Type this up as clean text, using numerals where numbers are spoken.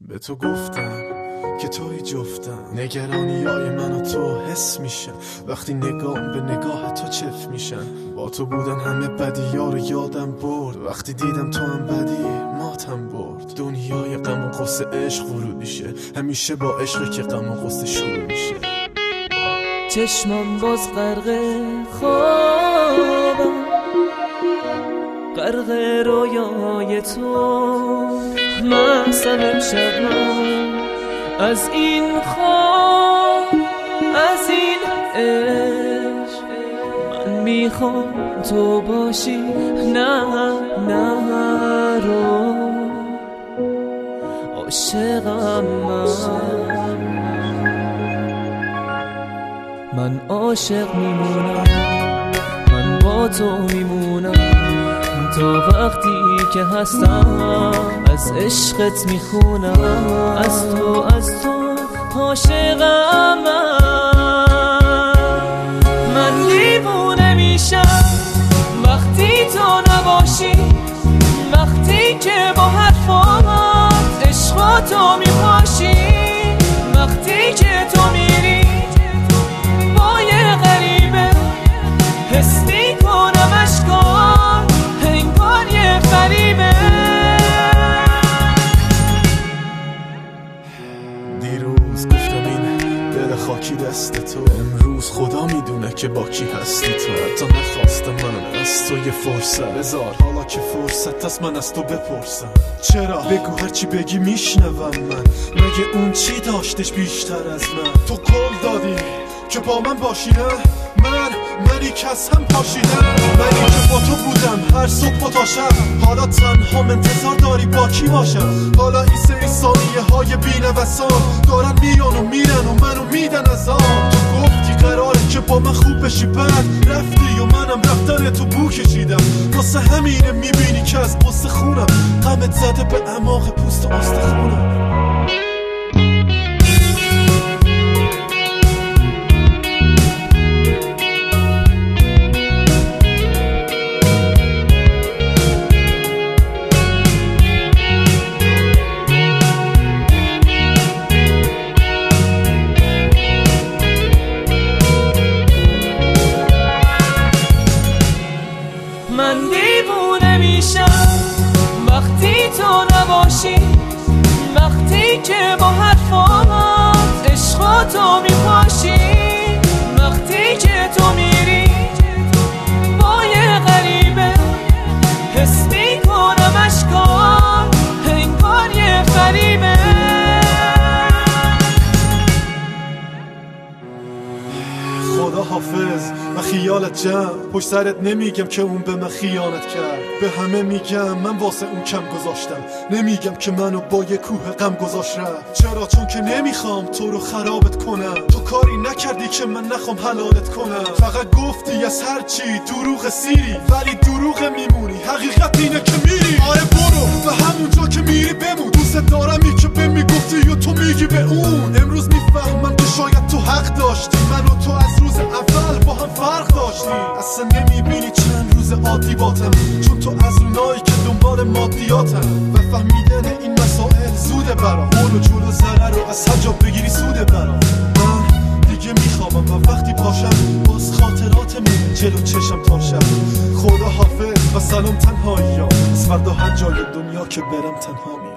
به تو گفتم که توی جفتم، نگرانیای من و تو حس میشن وقتی نگام به نگاه تو چف میشن. با تو بودن همه بدی‌ها رو یادم برد، وقتی دیدم تو هم بدی ماتم برد. دنیای غم و غصه عشق ورودیشه، همیشه با عشق که غم و غصه شروع میشه. چشمم باز غرق خوابم، غرق رویای تو، مستم امشب من از این خواب، از این عشق. من میخوام تو باشی، نه نرو عاشقم من عاشق میمونم، من با تو میمونم تا وقتی که هستم، از عشقت میخونم، از تو عاشقم من دیوونه میشم وقتی تو نباشی، وقتی که با حرفات عشق تو میپاشی، وقتی که تو میری با یه غریبه حس میکنم اشکار انگار یه فریبه. دیروز گفتم این دل خاکی دست تو، امروز خدا میدونه که با کی هستی تو. حتی نخواستم من از تو یه فرصت بذار، حالا که فرصت از من از تو بپرسم. چرا؟ بگو هرچی بگی میشنوم من، مگه اون چی داشتش بیشتر از من؟ تو قول دادی که با من باشی، نه منی که از هم پاشیدم، منی که با تو بودم هر صبح و تا شب. حالا تنها انتظار داری با کی باشم؟ حالا این سری ثانیه های بی‌نوسان دارن میان و میرن و منو میدن از آن. تو گفتی قراره که با من خوب بشی، بعد رفتی و منم رفتن تو بو کشیدم. واسه همینه میبینی که از قصه خونم غمت زده به اعماق پوست و استخونم. من دیوونه میشم وقتی تو نباشی، وقتی که با حرفات عشق تو میپاشی، وقتی که تو میری با یه غریبه حس میکنم اشکار انگار یه فریبه. خدا حافظ و خیالت جمع، پشت سرت نمیگم که اون به من خیانت کرد. به همه میگم من واسه اون کم گذاشتم، نمیگم که منو با یه کوه غم گذاشت رفت. چرا؟ چون که نمیخوام تو رو خرابت کنم. تو کاری نکردی که من نخوام حلالت کنم، فقط گفتی از هر چی دروغ سیری، ولی دروغ میمونی، حقیقت اینه که میری. آره برو و همونجا که میری بمون، دوست دارمی که به میگفتی و تو میگی به اون. امروز میفهمم که شاید تو حق داشتی، من و تو از روز اول با هم فرق داشتیم. اصلا نمیبینی چند روز عادی باتم، چون تو از اونایی که دنبال مادیاتم. و فهمیدن این مسائل زوده برام، مول و جول و ضرر رو از حجاب بگیری سوده برام. من دیگه میخوابم و وقتی پاشم باز خاطراتمون جلو چشم تا شب. خدا حافظ و سلام تنهایی ها، از فردا هر جای دنیا که برم تنها می